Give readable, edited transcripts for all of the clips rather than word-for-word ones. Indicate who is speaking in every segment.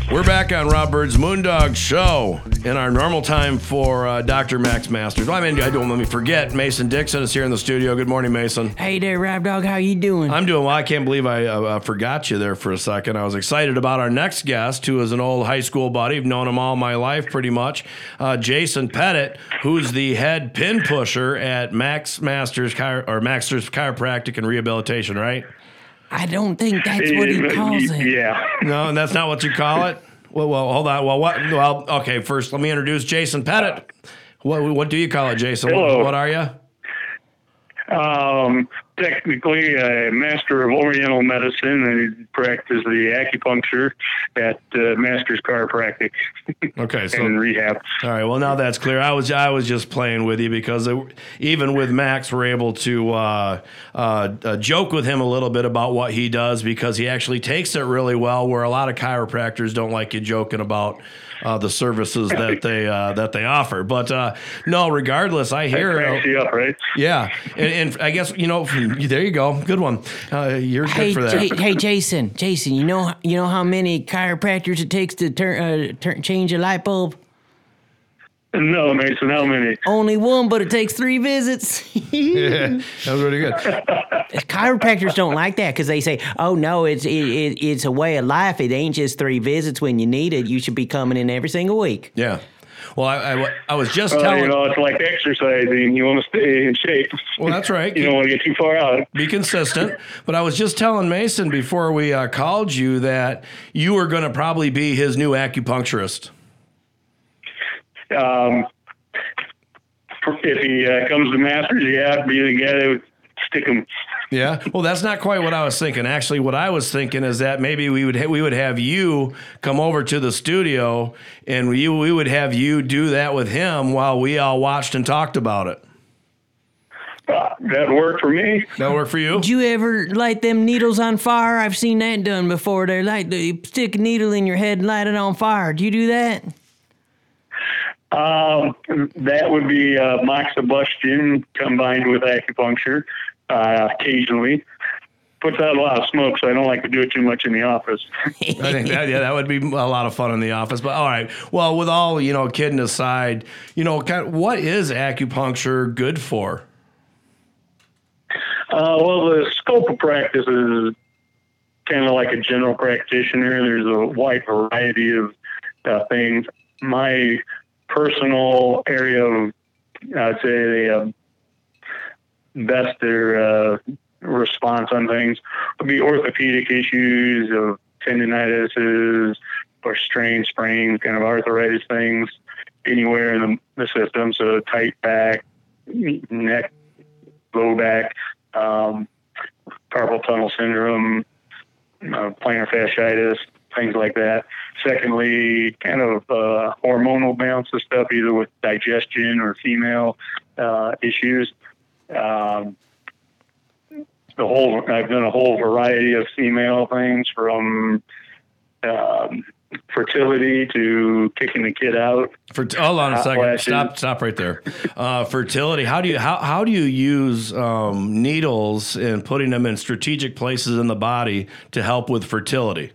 Speaker 1: We're back on Rob Bird's Moondog Show in our normal time for Dr. Max Masters. Well, I don't let me forget. Mason Dixon is here in the studio. Good morning, Mason.
Speaker 2: Hey there, Rob Dog. How you doing?
Speaker 1: I'm doing well. I can't believe I forgot you there for a second. I was excited about our next guest, who is an old high school buddy. I've known him all my life, pretty much. Jason Pettit, who's the head pin pusher at Max Masters Chiropractic and Rehabilitation, right?
Speaker 2: I don't think that's what he calls it.
Speaker 3: Yeah.
Speaker 1: No, and that's not what you call it? Well, hold on. Well, okay, first let me introduce Jason Pettit. What do you call it, Jason?
Speaker 3: Hello.
Speaker 1: What are you?
Speaker 3: Technically a master of Oriental medicine and practice the acupuncture at Masters Chiropractic.
Speaker 1: Okay, so
Speaker 3: and rehab.
Speaker 1: All right, well now that's clear. I was just playing with you because even with Max, we're able to joke with him a little bit about what he does because he actually takes it really well. Where a lot of chiropractors don't like you joking about the services that they offer. But no, regardless, I hear
Speaker 3: that cracks you up, right?
Speaker 1: Yeah, and I guess there you go, good one. You're good for that.
Speaker 2: Hey, Jason, you know how many chiropractors it takes to change a light bulb?
Speaker 3: No, Mason, how many?
Speaker 2: Only one, but it takes 3 visits.
Speaker 1: Yeah, that was really good.
Speaker 2: Chiropractors don't like that because they say, "Oh no, it's a way of life. It ain't just 3 visits when you need it. You should be coming in every single week."
Speaker 1: Yeah. Well, I was just telling...
Speaker 3: it's like exercising. You want to stay in shape.
Speaker 1: Well, that's right.
Speaker 3: You don't want to get too far out.
Speaker 1: Be consistent. But I was just telling Mason before we called you that you were going to probably be his new acupuncturist.
Speaker 3: If he comes to Masters, be the guy that would stick him.
Speaker 1: Yeah. Well, that's not quite what I was thinking. Actually, what I was thinking is that maybe we would have you come over to the studio and we would have you do that with him while we all watched and talked about it.
Speaker 3: That worked for me.
Speaker 1: That work for you?
Speaker 2: Did you ever light them needles on fire? I've seen that done before. They stick a needle in your head and light it on fire. Do you do that?
Speaker 3: That would be moxibustion combined with acupuncture. Occasionally puts out a lot of smoke, so I don't like to do it too much in the office.
Speaker 1: I think that would be a lot of fun in the office. But all right, well, with all kidding aside, what is acupuncture good for?
Speaker 3: Well, the scope of practice is kind of like a general practitioner. There's a wide variety of things. My personal area of, I'd say, the best their response on things would be orthopedic issues of tendinitis or strain, sprains, kind of arthritis things anywhere in the system. So tight back, neck, low back, carpal tunnel syndrome, plantar fasciitis, things like that. Secondly, kind of hormonal balance of stuff, either with digestion or female issues. I've done a whole variety of female things, from fertility to kicking the kid out.
Speaker 1: Hold on a second. Stop right there. Fertility. How do you use needles and putting them in strategic places in the body to help with fertility?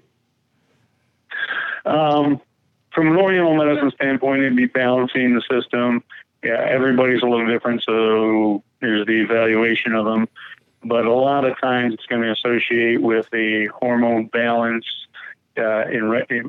Speaker 3: From an Oriental medicine standpoint, it'd be balancing the system. Yeah, everybody's a little different, so there's the evaluation of them. But a lot of times it's going to associate with a hormone balance in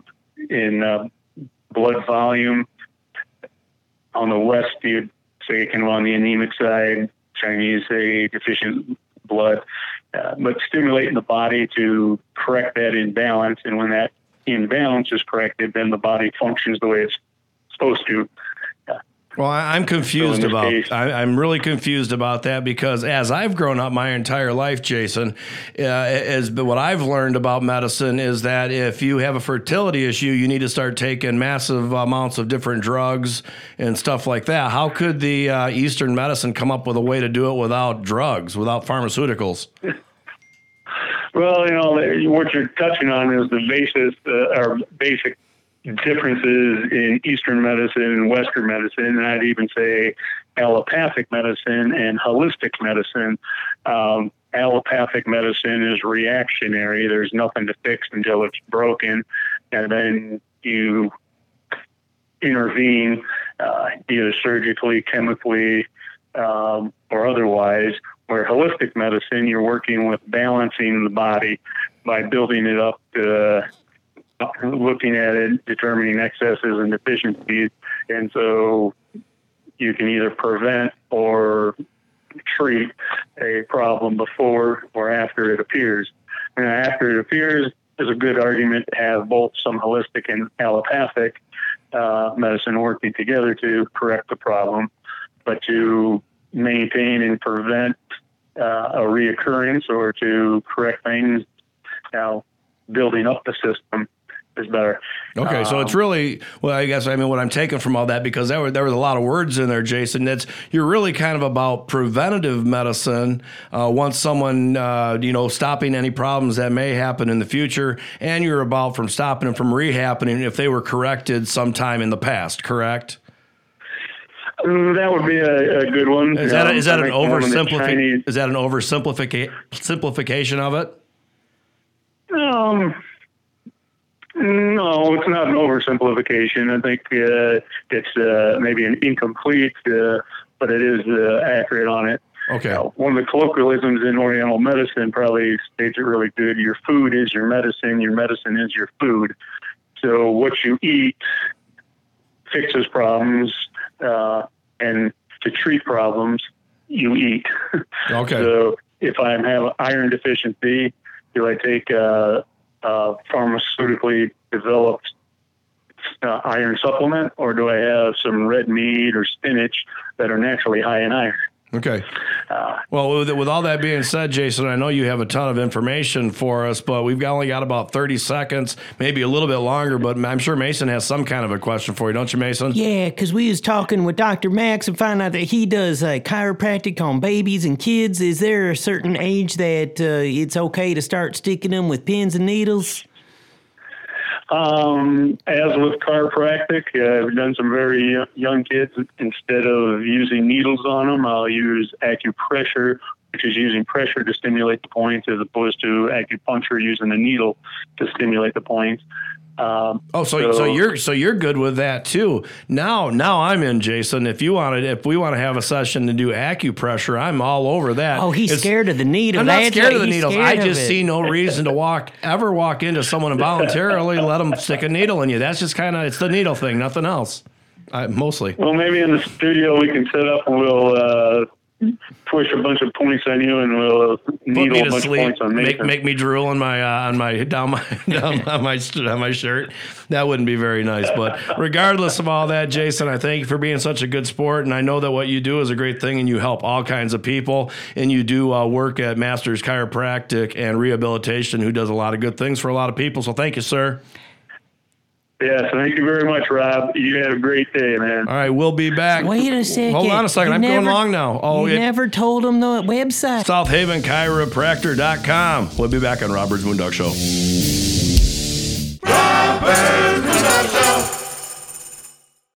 Speaker 3: blood volume. On the West, you'd say it can run the anemic side. Chinese say deficient blood. But stimulating the body to correct that imbalance, and when that imbalance is corrected, then the body functions the way it's supposed to.
Speaker 1: Well, I'm confused I'm really confused about that, because as I've grown up my entire life, Jason, what I've learned about medicine is that if you have a fertility issue, you need to start taking massive amounts of different drugs and stuff like that. How could the Eastern medicine come up with a way to do it without drugs, without pharmaceuticals?
Speaker 3: Well, what you're touching on is the basic differences in Eastern medicine and Western medicine, and I'd even say allopathic medicine and holistic medicine. Allopathic medicine is reactionary. There's nothing to fix until it's broken, and then you intervene, either surgically, chemically, or otherwise. Where holistic medicine, you're working with balancing the body by building it up, looking at it, determining excesses and deficiencies. And so you can either prevent or treat a problem before or after it appears. And after it appears, there's a good argument to have both some holistic and allopathic medicine working together to correct the problem, but to maintain and prevent a reoccurrence or to correct things, building up the system is better.
Speaker 1: Okay, so it's really, well, I guess, I mean, what I'm taking from all that, because there was a lot of words in there, Jason, you're really kind of about preventative medicine once someone, stopping any problems that may happen in the future, and you're about from stopping them from rehappening if they were corrected sometime in the past, correct?
Speaker 3: That would be a good one.
Speaker 1: Is that an oversimplification of it?
Speaker 3: No, it's not an oversimplification. I think it's maybe an incomplete, but it is accurate on it.
Speaker 1: Okay.
Speaker 3: One of the colloquialisms in Oriental medicine probably states it really good. Your food is your medicine is your food. So what you eat fixes problems, and to treat problems, you eat.
Speaker 1: Okay.
Speaker 3: So if I have iron deficiency, do I take pharmaceutically developed iron supplement, or do I have some red meat or spinach that are naturally high in iron?
Speaker 1: Okay. Well, with all that being said, Jason, I know you have a ton of information for us, but we've only got about 30 seconds, maybe a little bit longer, but I'm sure Mason has some kind of a question for you, don't you, Mason?
Speaker 2: Yeah, because we was talking with Dr. Max and found out that he does chiropractic on babies and kids. Is there a certain age that it's okay to start sticking them with pins and needles?
Speaker 3: As with chiropractic, I've done some very young kids. Instead of using needles on them, I'll use acupressure, which is using pressure to stimulate the points, as opposed to acupuncture using a needle to stimulate the points.
Speaker 1: So you're good with that too. Now I'm in, Jason. If we want to have a session to do acupressure, I'm all over that.
Speaker 2: Oh, he's scared of the needle.
Speaker 1: I'm not scared of the needles. I just see no reason to walk into someone and voluntarily let them stick a needle in you. That's just it's the needle thing, nothing else. Mostly.
Speaker 3: Well, maybe in the studio we can set up and we'll push a bunch of points on you, and we'll needle a bunch of points on me.
Speaker 1: Make me drool on my shirt. That wouldn't be very nice. But regardless of all that, Jason, I thank you for being such a good sport, and I know that what you do is a great thing, and you help all kinds of people, and you do work at Masters Chiropractic and Rehabilitation, who does a lot of good things for a lot of people. So thank you, sir.
Speaker 3: Yes, thank you very much, Rob. You have a great day, man.
Speaker 1: All right, we'll be back.
Speaker 2: Wait a second.
Speaker 1: Hold on a second. I'm going long now.
Speaker 2: You never told them the website.
Speaker 1: SouthHavenChiropractor.com. We'll be back on Rob Byrd's Moondog Show.